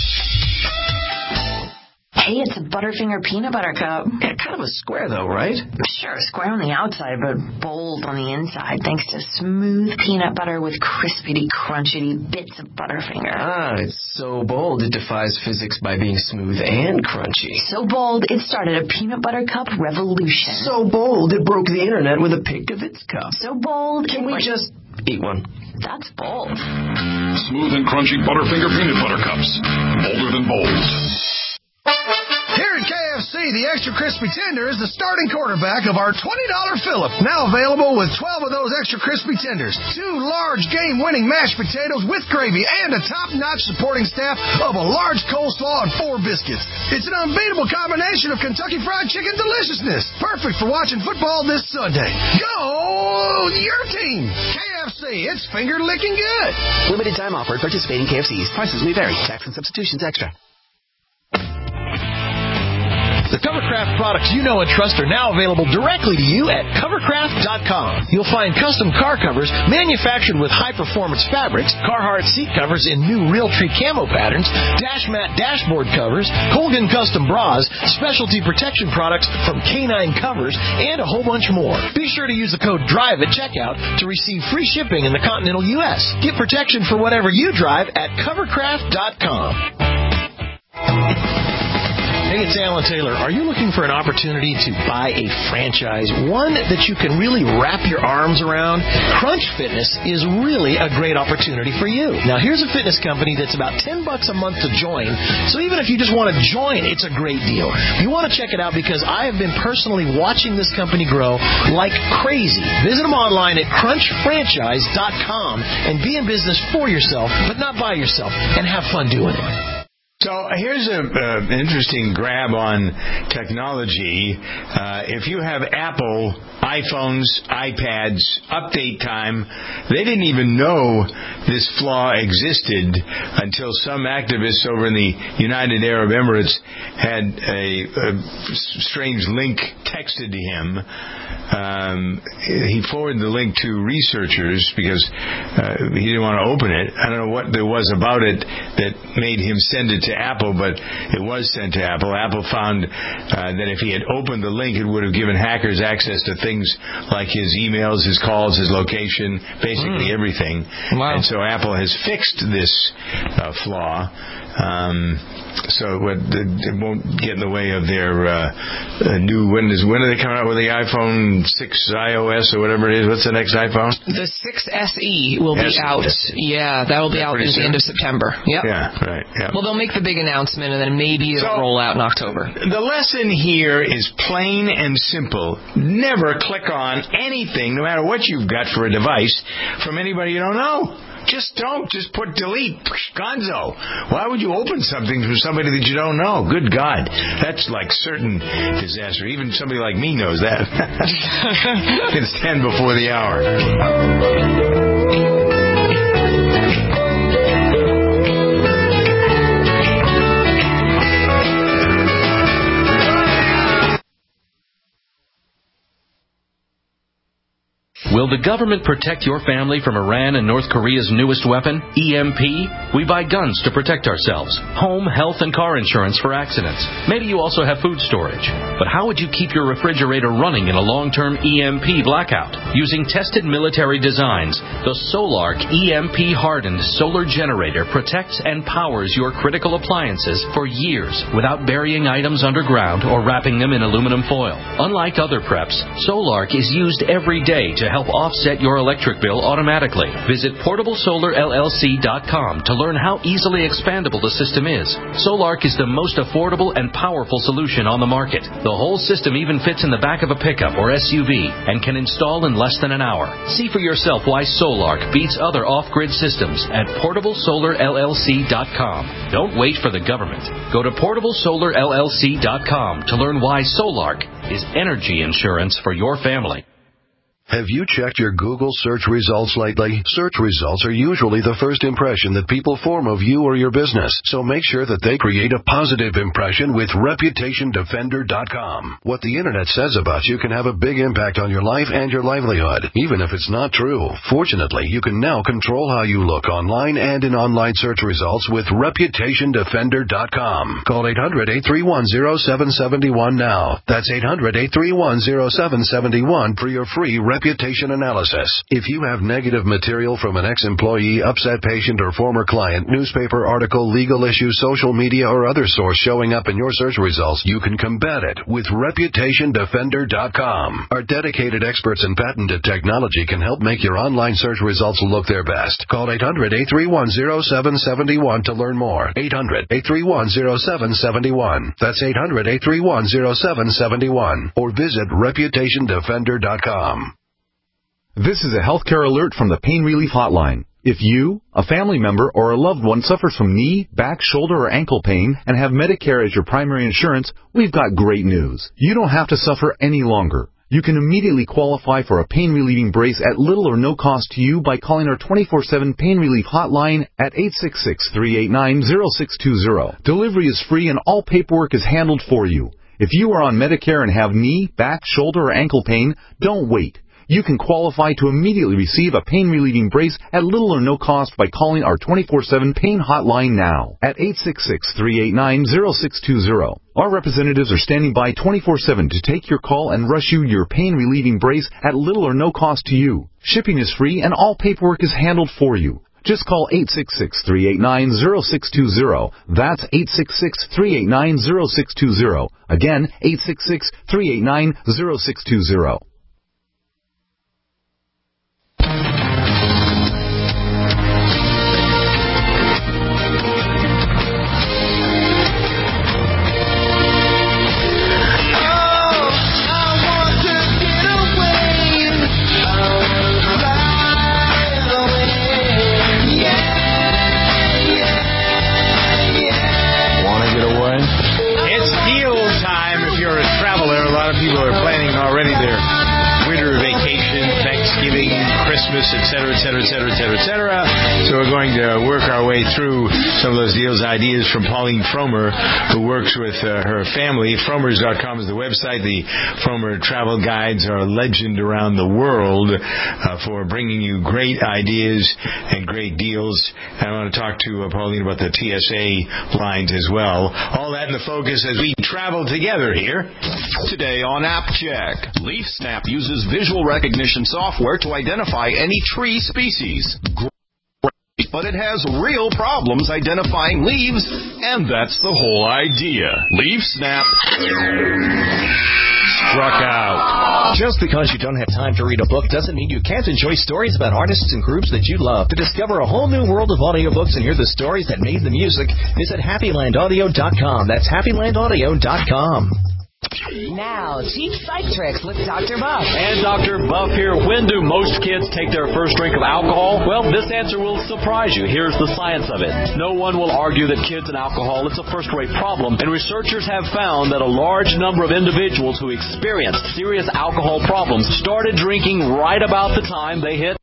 Hey, it's a Butterfinger peanut butter cup. Yeah, kind of a square, though, right? Sure, square on the outside, but bold on the inside, thanks to smooth peanut butter with crispity, crunchity bits of Butterfinger. Ah, it's so bold it defies physics by being smooth and crunchy. So bold, it started a peanut butter cup revolution. So bold, it broke the internet with a pic of its cup. So bold, Can we like... just eat one? That's bold. Smooth and crunchy Butterfinger peanut butter cups. Bolder than bold. Here at K F C, the Extra Crispy Tender is the starting quarterback of our twenty dollar fill-up. Now available with twelve of those Extra Crispy Tenders, two large game-winning mashed potatoes with gravy, and a top-notch supporting staff of a large coleslaw and four biscuits. It's an unbeatable combination of Kentucky Fried Chicken deliciousness. Perfect for watching football this Sunday. Go your team! K F C, it's finger-licking good. Limited time offer. Participating K F Cs. Prices may vary. Tax and substitutions extra. The Covercraft products you know and trust are now available directly to you at covercraft dot com. You'll find custom car covers manufactured with high-performance fabrics, Carhartt seat covers in new Realtree camo patterns, dash mat dashboard covers, Colgan custom bras, specialty protection products from K nine Covers, and a whole bunch more. Be sure to use the code DRIVE at checkout to receive free shipping in the continental U S. Get protection for whatever you drive at covercraft dot com. Hey, it's Alan Taylor. Are you looking for an opportunity to buy a franchise, one that you can really wrap your arms around? Crunch Fitness is really a great opportunity for you. Now, here's a fitness company that's about ten bucks a month to join, so even if you just want to join, it's a great deal. You want to check it out because I have been personally watching this company grow like crazy. Visit them online at crunch franchise dot com and be in business for yourself, but not by yourself, and have fun doing it. So here's an uh, interesting grab on technology. Uh, if you have Apple iPhones, iPads, update time, they didn't even know this flaw existed until some activists over in the United Arab Emirates had a, a strange link texted to him. Um, he forwarded the link to researchers because uh, he didn't want to open it. I don't know what there was about it that made him send it to Apple, but it was sent to Apple. Apple found uh, that if he had opened the link, it would have given hackers access to things like his emails, his calls, his location, basically mm. everything. Wow. And so Apple has fixed this uh, flaw. Um, so what, it won't get in the way of their uh, uh, new, when is when are they coming out with the iPhone six iOS or whatever it is? What's the next iPhone? The six S E will be S E. out. Yeah, that will be out at the end of September. Yep. Yeah, right. Yep. Well, they'll make the big announcement and then maybe it'll so, roll out in October. The lesson here is plain and simple. Never click on anything, no matter what you've got for a device, from anybody you don't know. Just don't. Just put delete. Gonzo. Why would you open something from somebody that you don't know? Good God. That's like certain disaster. Even somebody like me knows that. It's ten before the hour. Will the government protect your family from Iran and North Korea's newest weapon, E M P? We buy guns to protect ourselves, home, health, and car insurance for accidents. Maybe you also have food storage. But how would you keep your refrigerator running in a long-term E M P blackout? Using tested military designs, the Solark E M P-hardened solar generator protects and powers your critical appliances for years without burying items underground or wrapping them in aluminum foil. Unlike other preps, Solark is used every day to help offset your electric bill automatically. Visit portable solar L L C dot com to learn how easily expandable the system is. Solark is the most affordable and powerful solution on the market. The whole system even fits in the back of a pickup or S U V and can install in less than an hour. See for yourself why Solark beats other off-grid systems at portable solar L L C dot com. Don't wait for the government. Go to portable solar L L C dot com to learn why Solark is energy insurance for your family. Have you checked your Google search results lately? Search results are usually the first impression that people form of you or your business, so make sure that they create a positive impression with reputation defender dot com. What the internet says about you can have a big impact on your life and your livelihood, even if it's not true. Fortunately, you can now control how you look online and in online search results with reputation defender dot com. Call eight hundred, eight three one, zero seven seven one now. That's eight hundred, eight three one, zero seven seven one for your free reputation analysis. If you have negative material from an ex-employee, upset patient, or former client, newspaper article, legal issue, social media, or other source showing up in your search results, you can combat it with reputation defender dot com. Our dedicated experts in patented technology can help make your online search results look their best. Call eight hundred, eight three one, zero seven seven one to learn more. eight hundred, eight three one, zero seven seven one. That's eight hundred, eight three one, zero seven seven one. Or visit reputation defender dot com. This is a healthcare alert from the Pain Relief Hotline. If you, a family member, or a loved one suffers from knee, back, shoulder, or ankle pain and have Medicare as your primary insurance, we've got great news. You don't have to suffer any longer. You can immediately qualify for a pain-relieving brace at little or no cost to you by calling our twenty-four seven Pain Relief Hotline at eight six six, three eight nine, zero six two zero. Delivery is free and all paperwork is handled for you. If you are on Medicare and have knee, back, shoulder, or ankle pain, don't wait. You can qualify to immediately receive a pain-relieving brace at little or no cost by calling our twenty-four seven Pain Hotline now at eight six six, three eight nine, zero six two zero. Our representatives are standing by twenty-four seven to take your call and rush you your pain-relieving brace at little or no cost to you. Shipping is free and all paperwork is handled for you. Just call eight six six, three eight nine, zero six two zero. That's eight six six, three eight nine, zero six two zero. Again, eight six six, three eight nine, zero six two zero. et cetera, et cetera, et cetera, et cetera, et cetera. So we're going to work our way through some of those deals, ideas from Pauline Fromer, who works with uh, her family. Fromers dot com is the website. The Fromer travel guides are a legend around the world uh, for bringing you great ideas and great deals. And I want to talk to uh, Pauline about the T S A lines as well. All that in the focus as we travel together here. Today on App Check, LeafSnap uses visual recognition software to identify any tree species. Great, but it has real problems identifying leaves, and that's the whole idea. LeafSnap struck out. Just because you don't have time to read a book doesn't mean you can't enjoy stories about artists and groups that you love. To discover a whole new world of audiobooks and hear the stories that made the music, visit happy land audio dot com. That's happy land audio dot com. Now, cheap psych tricks with Doctor Buff. And Doctor Buff here. When do most kids take their first drink of alcohol? Well, this answer will surprise you. Here's the science of it. No one will argue that kids and alcohol is a first-rate problem, and researchers have found that a large number of individuals who experience serious alcohol problems started drinking right about the time they hit.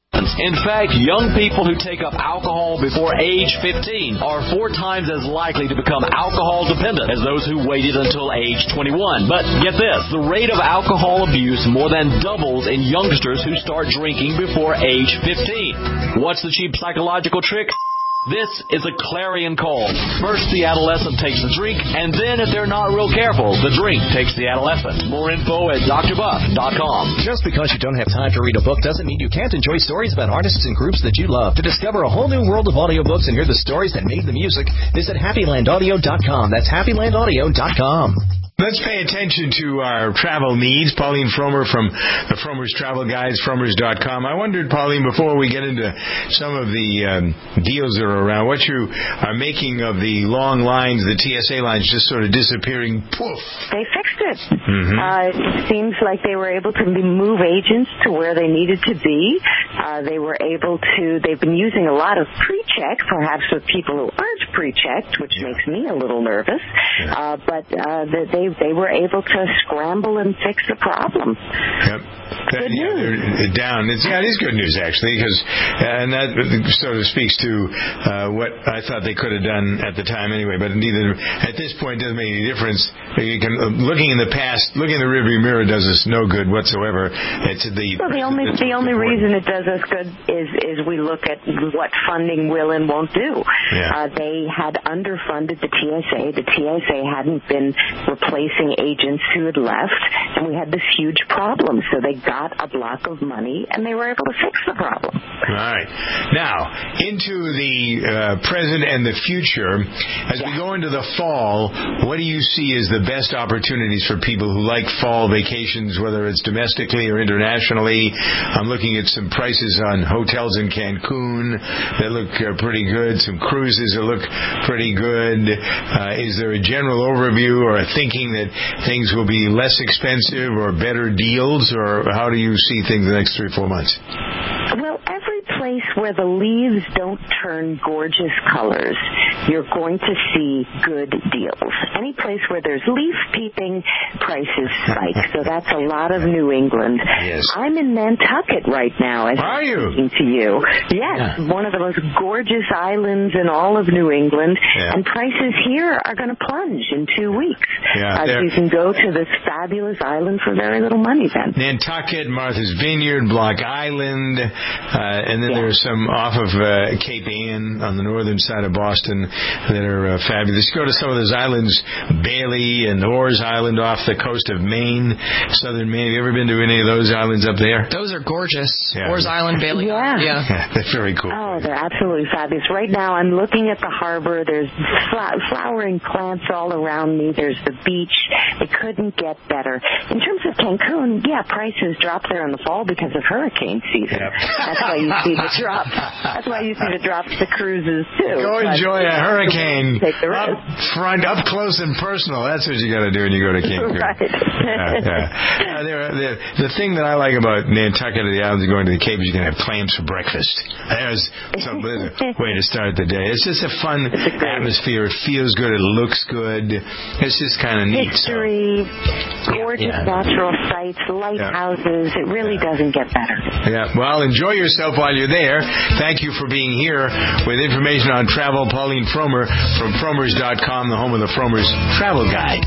In fact, young people who take up alcohol before age fifteen are four times as likely to become alcohol dependent as those who waited until age twenty-one. But get this, the rate of alcohol abuse more than doubles in youngsters who start drinking before age fifteen. What's the cheap psychological trick? This is a clarion call. First, the adolescent takes the drink, and then, if they're not real careful, the drink takes the adolescent. More info at D R buff dot com. Just because you don't have time to read a book doesn't mean you can't enjoy stories about artists and groups that you love. To discover a whole new world of audiobooks and hear the stories that made the music, visit happy land audio dot com. That's happy land audio dot com. Let's pay attention to our travel needs. Pauline Frommer from the Frommer's Travel Guides, Frommers dot com. I wondered, Pauline, before we get into some of the um, deals that are around, what you are making of the long lines, the T S A lines just sort of disappearing. Poof. They fixed it. Mm-hmm. Uh, it seems like they were able to move agents to where they needed to be. Uh, they were able to, they've been using a lot of pre-check, perhaps with people who aren't pre-checked, which yeah. makes me a little nervous. Yeah. Uh, but uh, they They were able to scramble and fix the problem. Yep. Good yeah, news. They're down. It's, yeah, it is good news, actually, because uh, and that sort of speaks to uh, what I thought they could have done at the time anyway. But neither at this point doesn't make any difference. You can uh, looking in the past, looking in the rearview mirror does us no good whatsoever. It's the well, the only the only reason it does us good is is we look at what funding will and won't do. Yeah. Uh, they had underfunded the T S A. The T S A hadn't been replacing agents who had left, and we had this huge problem. So they got a block of money, and they were able to fix the problem. All right. Now, into the uh, present and the future. As yeah. we go into the fall, what do you see as the best opportunities for people who like fall vacations, whether it's domestically or internationally? I'm looking at some prices on hotels in Cancun that look uh, pretty good, some cruises that look pretty good. Uh, is there a general overview or a thinking that things will be less expensive or better deals, or how do you see things the next three or four months? Well, every place where the leaves don't turn gorgeous colors, you're going to see good deals. Any place where there's leaf peeping, prices spike. So that's a lot of New England. Yes. I'm in Nantucket right now. As Are I'm you? Speaking to you. Yes, yeah. One of the most gorgeous islands in all of New England. Yeah. And prices here are going to plunge in two weeks. Yeah, uh, you can go to this fabulous island for very little money then. Nantucket, Martha's Vineyard, Block Island, uh, and then yeah. there's some off of uh, Cape Ann on the northern side of Boston that are uh, fabulous. Go to some of those islands, Bailey and Orr's Island off the coast of Maine, southern Maine. Have you ever been to any of those islands up there? Those are gorgeous. Yeah. Orr's Island, Bailey. Yeah. Yeah. yeah. They're very cool. Oh, they're absolutely fabulous. Right now I'm looking at the harbor. There's fl- flowering plants all around me. There's the beach. It couldn't get better. In terms of Cancun, yeah, prices drop there in the fall because of hurricane season. Yep. That's why you see the drop. That's why you see the drop to cruises too. Go enjoy a hurricane Take the up front, up close and personal. That's what you got to do when you go to Cancun. Right. yeah, yeah. Uh, there, there, the thing that I like about Nantucket or the islands and going to the Cape is you can have clams for breakfast. There's some way to start the day. It's just a fun atmosphere. It feels good. It looks good. It's just kind of neat. History, so. gorgeous yeah. natural sites, lighthouses. Yeah. It really yeah. doesn't get better. Yeah. Well, enjoy yourself while you're there. Thank you for being here with information on travel. Pauline Frommer from Frommers dot com, the home of the Frommers Travel Guide.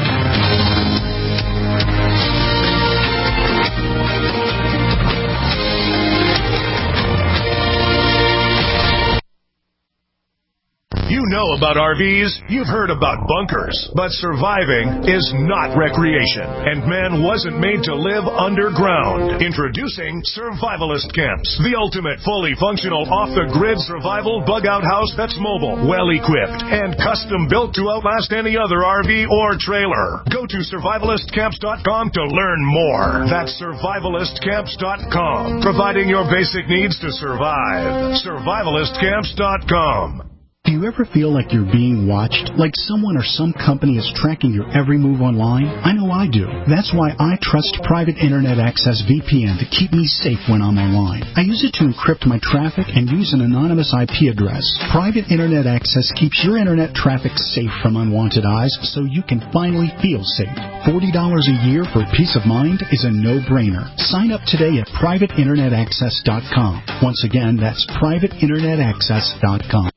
You know about R Vs, you've heard about bunkers, but surviving is not recreation, and man wasn't made to live underground. Introducing Survivalist Camps, the ultimate fully functional off-the-grid survival bug-out house that's mobile, well-equipped, and custom-built to outlast any other R V or trailer. Go to survivalist camps dot com to learn more. That's survivalist camps dot com, providing your basic needs to survive. survivalist camps dot com. Do you ever feel like you're being watched? Like someone or some company is tracking your every move online? I know I do. That's why I trust Private Internet Access V P N to keep me safe when I'm online. I use it to encrypt my traffic and use an anonymous I P address. Private Internet Access keeps your internet traffic safe from unwanted eyes so you can finally feel safe. forty dollars a year for peace of mind is a no-brainer. Sign up today at private internet access dot com. Once again, that's private internet access dot com.